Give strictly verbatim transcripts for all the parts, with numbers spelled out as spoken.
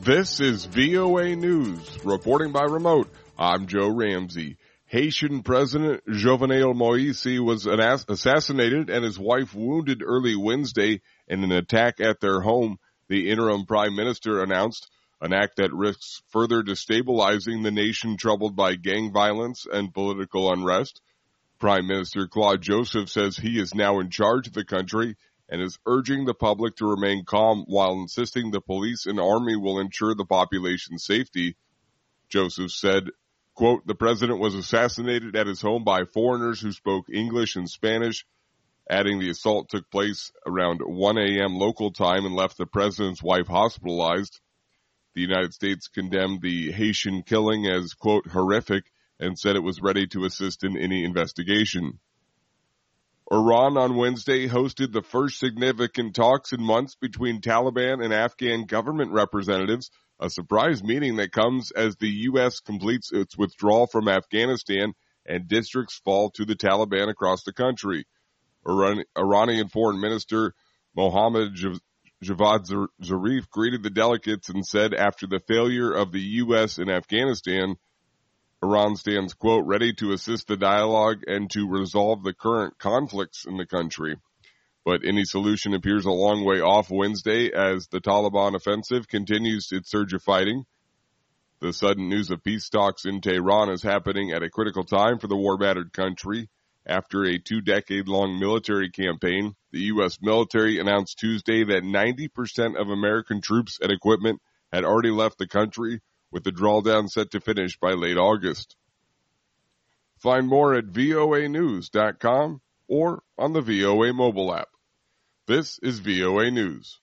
This is V O A News. Reporting by remote, I'm Joe Ramsey. Haitian President Jovenel Moise was assassinated and his wife wounded early Wednesday in an attack at their home, the interim prime minister announced, an act that risks further destabilizing the nation troubled by gang violence and political unrest. Prime Minister Claude Joseph says he is now in charge of the country and is urging the public to remain calm while insisting the police and army will ensure the population's safety. Joseph said, quote, the president was assassinated at his home by foreigners who spoke English and Spanish, adding the assault took place around one a.m. local time and left the president's wife hospitalized. The United States condemned the Haitian killing as, quote, horrific and said it was ready to assist in any investigation. Iran on Wednesday hosted the first significant talks in months between Taliban and Afghan government representatives, a surprise meeting that comes as the U S completes its withdrawal from Afghanistan and districts fall to the Taliban across the country. Iran- Iranian Foreign Minister Mohammad Javad Zarif greeted the delegates and said after the failure of the U S in Afghanistan, Iran stands, quote, ready to assist the dialogue and to resolve the current conflicts in the country. But any solution appears a long way off Wednesday as the Taliban offensive continues its surge of fighting. The sudden news of peace talks in Tehran is happening at a critical time for the war-battered country. After a two-decade-long military campaign, the U S military announced Tuesday that ninety percent of American troops and equipment had already left the country, with the drawdown set to finish by late August. Find more at V O A news dot com or on the V O A mobile app. This is V O A News.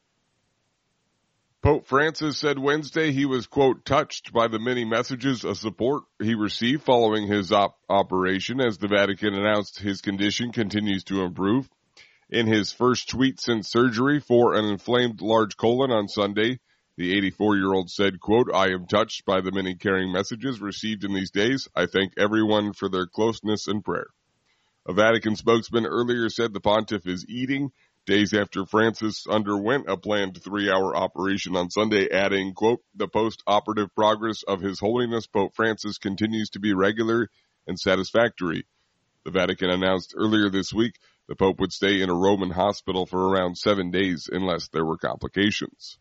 Pope Francis said Wednesday he was, quote, touched by the many messages of support he received following his op- operation as the Vatican announced his condition continues to improve. In his first tweet since surgery for an inflamed large colon on Sunday, the eighty-four-year-old said, quote, I am touched by the many caring messages received in these days. I thank everyone for their closeness and prayer. A Vatican spokesman earlier said the pontiff is eating days after Francis underwent a planned three-hour operation on Sunday, adding, quote, the post-operative progress of His Holiness Pope Francis continues to be regular and satisfactory. The Vatican announced earlier this week the Pope would stay in a Roman hospital for around seven days unless there were complications.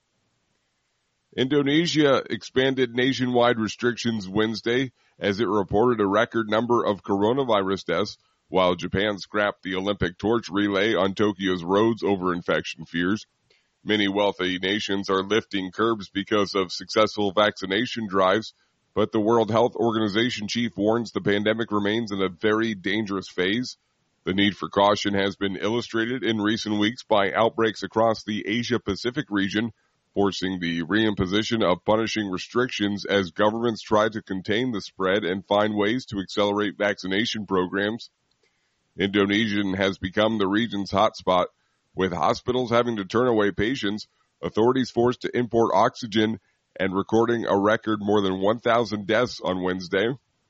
Indonesia expanded nationwide restrictions Wednesday as it reported a record number of coronavirus deaths, while Japan scrapped the Olympic torch relay on Tokyo's roads over infection fears. Many wealthy nations are lifting curbs because of successful vaccination drives, but the World Health Organization chief warns the pandemic remains in a very dangerous phase. The need for caution has been illustrated in recent weeks by outbreaks across the Asia-Pacific region, forcing the reimposition of punishing restrictions as governments try to contain the spread and find ways to accelerate vaccination programs. Indonesia has become the region's hotspot, with hospitals having to turn away patients, authorities forced to import oxygen, and recording a record more than one thousand deaths on Wednesday.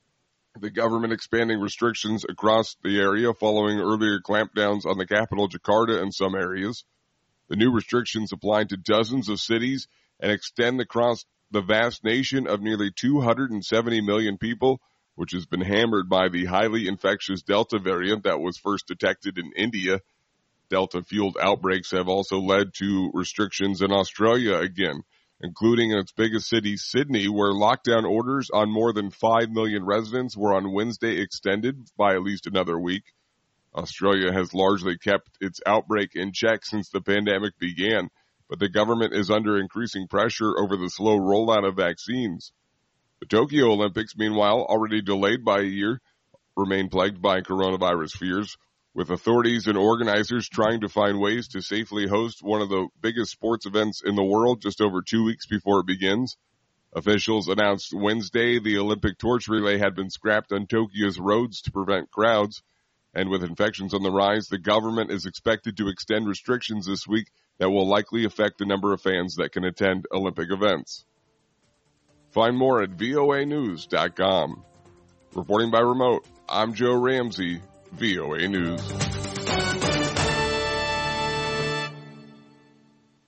The government expanding restrictions across the area following earlier clampdowns on the capital Jakarta and some areas. The new restrictions apply to dozens of cities and extend across the vast nation of nearly two hundred seventy million people, which has been hammered by the highly infectious Delta variant that was first detected in India. Delta-fueled outbreaks have also led to restrictions in Australia again, including in its biggest city, Sydney, where lockdown orders on more than five million residents were on Wednesday extended by at least another week. Australia has largely kept its outbreak in check since the pandemic began, but the government is under increasing pressure over the slow rollout of vaccines. The Tokyo Olympics, meanwhile, already delayed by a year, remain plagued by coronavirus fears, with authorities and organizers trying to find ways to safely host one of the biggest sports events in the world just over two weeks before it begins. Officials announced Wednesday the Olympic torch relay had been scrapped on Tokyo's roads to prevent crowds. And with infections on the rise, the government is expected to extend restrictions this week that will likely affect the number of fans that can attend Olympic events. Find more at V O A news dot com. Reporting by remote, I'm Joe Ramsey, V O A News.